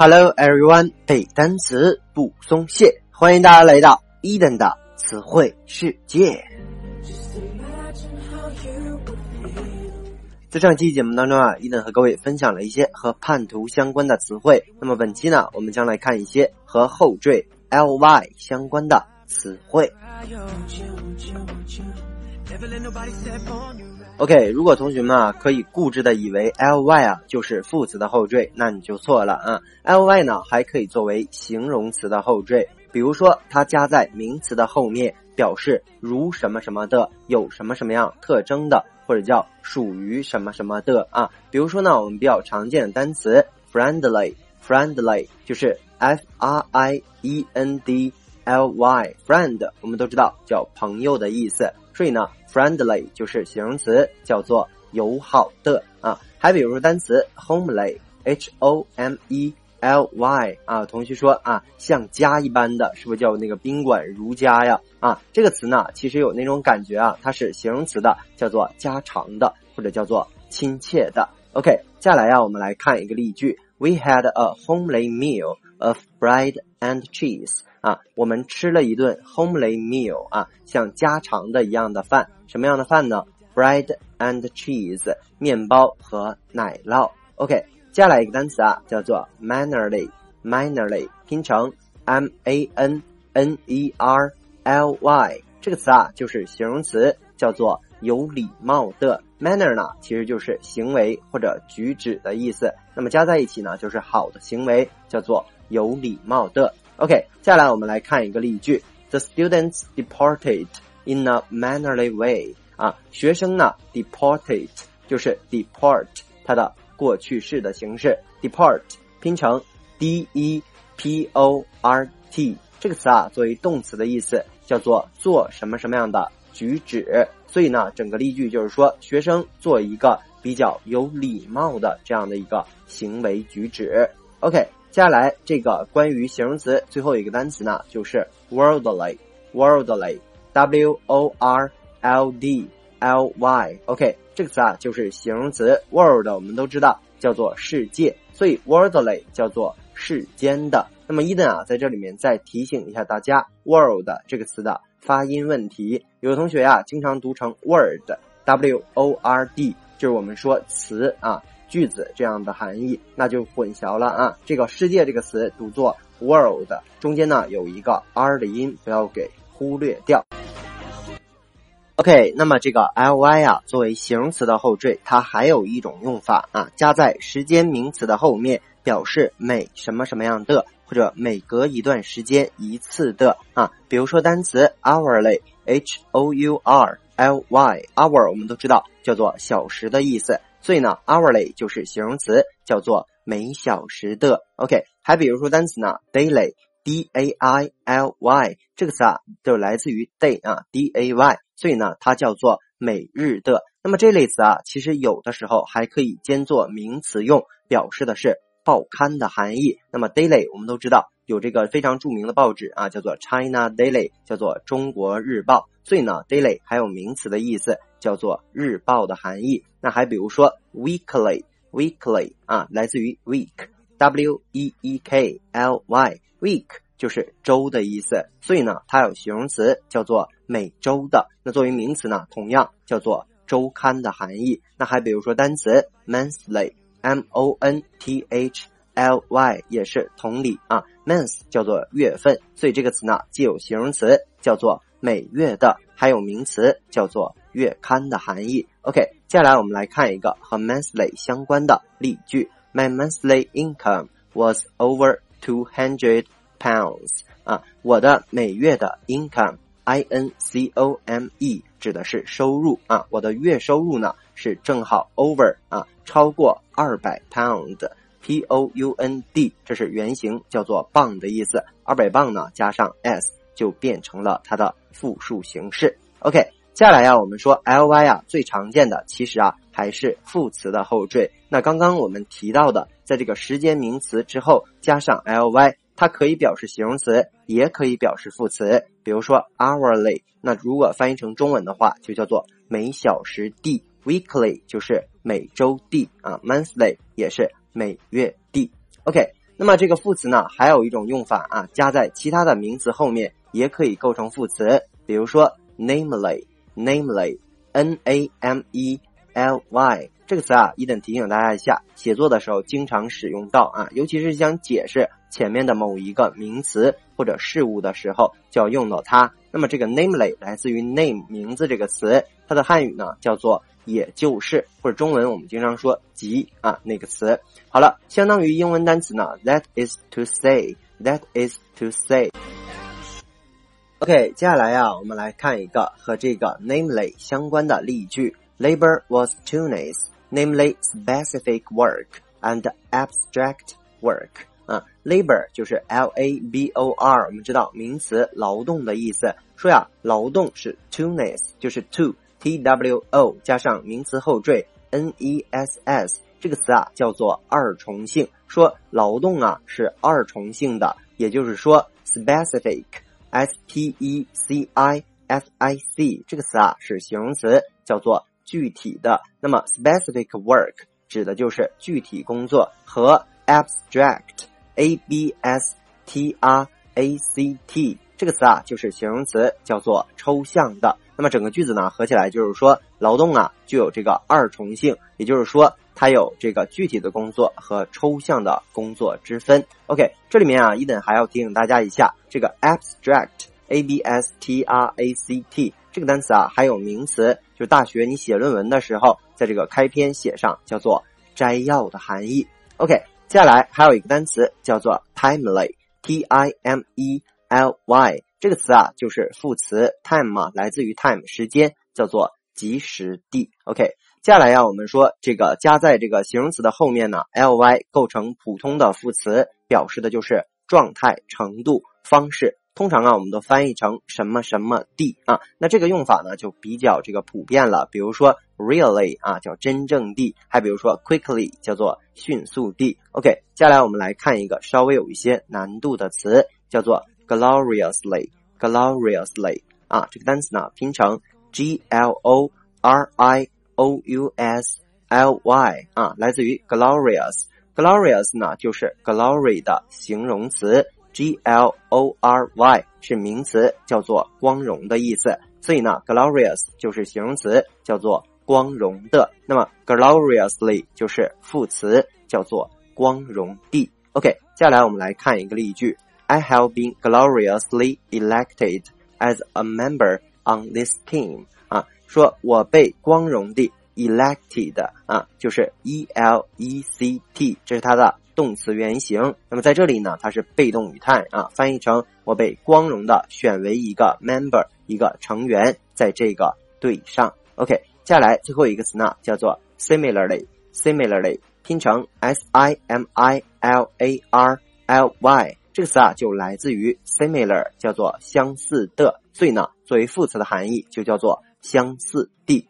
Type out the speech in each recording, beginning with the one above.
Hello everyone， 背单词不松懈，欢迎大家来到伊登的词汇世界。在上期节目当中伊登和各位分享了一些和叛徒相关的词汇。那么本期呢，我们将来看一些和后缀 ly 相关的词汇。OK， 如果同学们可以固执的以为 ly 就是副词的后缀，那你就错了ly 呢还可以作为形容词的后缀，比如说它加在名词的后面，表示如什么什么的，有什么什么样特征的，或者叫属于什么什么的比如说呢，我们比较常见的单词 friendly 就是 friendly friend 我们都知道叫朋友的意思，所以呢 friendly 就是形容词，叫做友好的还比如说单词 homely homely 同学说像家一般的，是不是叫那个宾馆如家呀这个词呢其实有那种感觉它是形容词的，叫做家常的，或者叫做亲切的。 OK， 接下来我们来看一个例句 We had a homely meal of bread and cheese我们吃了一顿 homely meal 像家常的一样的饭。什么样的饭呢？ bread and cheese 面包和奶酪。 OK， 接下来一个单词叫做 mannerly 拼成 mannerly 这个词就是形容词，叫做有礼貌的。 manner 呢其实就是行为或者举止的意思，那么加在一起呢就是好的行为，叫做有礼貌的。 OK， 接下来我们来看一个例句 The students deported in a mannerly way 学生呢 deported 就是 deport 它的过去式的形式， deport 拼成 deport 这个词作为动词的意思，叫做做什么什么样的举止，所以呢整个例句就是说学生做一个比较有礼貌的这样的一个行为举止。 OK， 接下来这个关于形容词最后一个单词呢就是 worldly worldly OK， 这个词就是形容词， world 我们都知道叫做世界，所以 worldly 叫做世间的。那么伊登在这里面再提醒一下大家 world 这个词的发音问题，有的同学经常读成 word word 就是我们说词句子这样的含义，那就混淆了这个世界这个词读作 world， 中间呢有一个 r 的音，不要给忽略掉。 OK， 那么这个 ly 作为形容词的后缀，它还有一种用法加在时间名词的后面，表示每什么什么样的，或者每隔一段时间一次的比如说单词 hourly hourly hour 我们都知道叫做小时的意思，所以呢 hourly 就是形容词，叫做每小时的。 OK， 还比如说单词呢 daily daily 这个词就来自于 day day， 所以呢它叫做每日的。那么这类词其实有的时候还可以兼作名词用，表示的是报刊的含义。那么 daily 我们都知道有这个非常著名的报纸叫做 China Daily， 叫做中国日报，所以呢 daily 还有名词的意思，叫做日报的含义。那还比如说 weekly 来自于 week weekly week 就是周的意思，所以呢它有形容词叫做每周的。那作为名词呢同样叫做周刊的含义。那还比如说单词 monthly monthly 也是同理month 叫做月份，所以这个词呢既有形容词叫做每月的，还有名词叫做月刊的含义。 OK， 接下来我们来看一个和 monthly 相关的例句 My monthly income was over 200 pounds 我的每月的 income income 指的是收入我的月收入呢是正好 over 超过200 pound pound 这是原型，叫做磅的意思，200磅呢加上 s 就变成了它的复数形式。 OK， 接下来我们说 ly 最常见的其实还是副词的后缀。那刚刚我们提到的在这个时间名词之后加上 ly， 它可以表示形容词，也可以表示副词。比如说 hourly， 那如果翻译成中文的话就叫做每小时地， weekly 就是每周地monthly 也是每月地。 OK， 那么这个副词呢，还有一种用法啊，加在其他的名词后面也可以构成副词，比如说 namely N-A-M-E-L-Y 这个词啊，一等提醒大家一下，写作的时候经常使用到啊，尤其是想解释前面的某一个名词或者事物的时候，就要用到它。那么这个 namely 来自于 name 名字这个词，它的汉语呢叫做也就是，或者中文我们经常说即啊那个词。好了，相当于英文单词呢 that is to say OK， 接下来啊，我们来看一个和这个 namely 相关的例句。Labor was two names, namely specific work and abstract work. Labor 就是 L-A-B-O-R， 我们知道名词劳动的意思。说呀，劳动是 two-ness， 就是 two T-W-O 加上名词后缀 N-E-S-S， 这个词啊叫做二重性。说劳动啊是二重性的，也就是说 specific S-P-E-C-I-F-I-C 这个词啊是形容词，叫做具体的。那么 specific work 指的就是具体工作，和 abstract A-B-S-T-R-A-C-T 这个词啊就是形容词，叫做抽象的。那么整个句子呢合起来就是说，劳动啊具有这个二重性，也就是说它有这个具体的工作和抽象的工作之分。 OK， 这里面啊伊登还要提醒大家一下，这个 abstract A-B-S-T-R-A-C-T 这个单词啊还有名词，就是大学你写论文的时候在这个开篇写上，叫做摘要的含义。 OK， 接下来还有一个单词叫做 timely T-I-M-E-L-Y 这个词啊就是副词 time 嘛，来自于 time 时间，叫做及时地。 OK， 接下来呀我们说这个加在这个形容词的后面呢 ly 构成普通的副词，表示的就是状态、程度、方式，通常啊我们都翻译成什么什么地啊。那这个用法呢就比较这个普遍了，比如说 really 啊叫真正地，还比如说 quickly 叫做迅速地。 OK， 接下来我们来看一个稍微有一些难度的词，叫做 gloriously 啊，这个单词呢拼成 G-L-O-R-I-O-U-S-L-Y 啊，来自于 glorious 呢就是 glory 的形容词， G-L-O-R-Y 是名词，叫做光荣的意思，所以呢 glorious 就是形容词，叫做光荣的。那么 gloriously 就是副词，叫做光荣地。 OK， 接下来我们来看一个例句， I have been gloriously elected as a member on this team 啊，说我被光荣地 elected 啊，就是 E-L-E-C-T， 这是它的动词原形。那么在这里呢它是被动语态啊，翻译成我被光荣的选为一个 member 一个成员，在这个队上。 OK， 接下来最后一个词呢叫做 similarly 拼成 S-I-M-I-L-A-R-L-Y， 这个词啊就来自于 similar 叫做相似的，所以呢作为副词的含义就叫做相似地。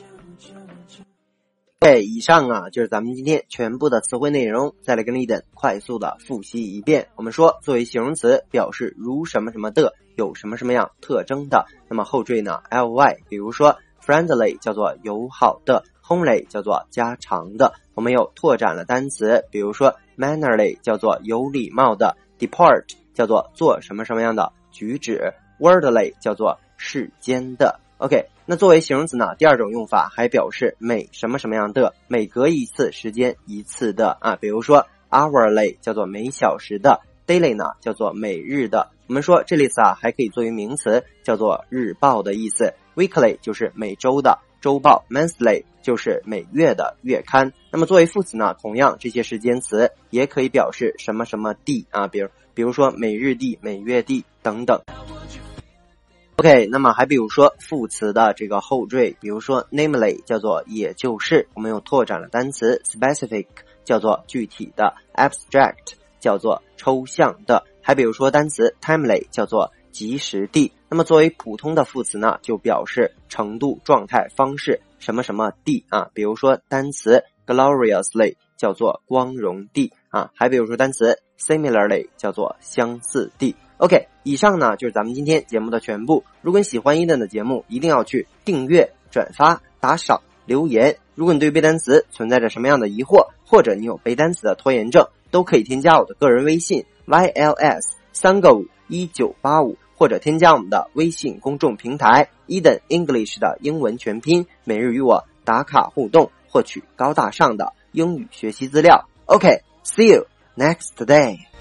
对，以上啊就是咱们今天全部的词汇内容，再来跟你等快速的复习一遍。我们说作为形容词表示如什么什么的，有什么什么样特征的，那么后缀呢 ly， 比如说 friendly 叫做友好的， homely 叫做家常的。我们又拓展了单词，比如说 mannerly 叫做有礼貌的， depart 叫做做什么什么样的举止， worldly 叫做世间的。 OK， 那作为形容词呢，第二种用法还表示每什么什么样的，每隔一次时间一次的啊，比如说 hourly 叫做每小时的， daily 呢叫做每日的。我们说这类词啊还可以作为名词，叫做日报的意思， weekly 就是每周的周报， monthly 就是每月的月刊。那么作为副词呢，同样这些时间词也可以表示什么什么地啊，比如说每日地、每月地等等。OK， 那么还比如说副词的这个后缀，比如说 namely 叫做也就是，我们又拓展了单词 specific 叫做具体的， abstract 叫做抽象的，还比如说单词 timely 叫做及时地。那么作为普通的副词呢，就表示程度、状态、方式什么什么地啊，比如说单词 gloriously 叫做光荣地啊，还比如说单词 similarly 叫做相似地。OK， 以上呢就是咱们今天节目的全部。如果你喜欢伊登的节目，一定要去订阅、转发、打赏、留言。如果你对背单词存在着什么样的疑惑，或者你有背单词的拖延症， 都可以添加我的个人微信 YLS3个51985，或者添加我们的微信公众平台 Eden English 的英文全拼，每日与我打卡互动，获取高大上的英语学习资料。OK, see you next day.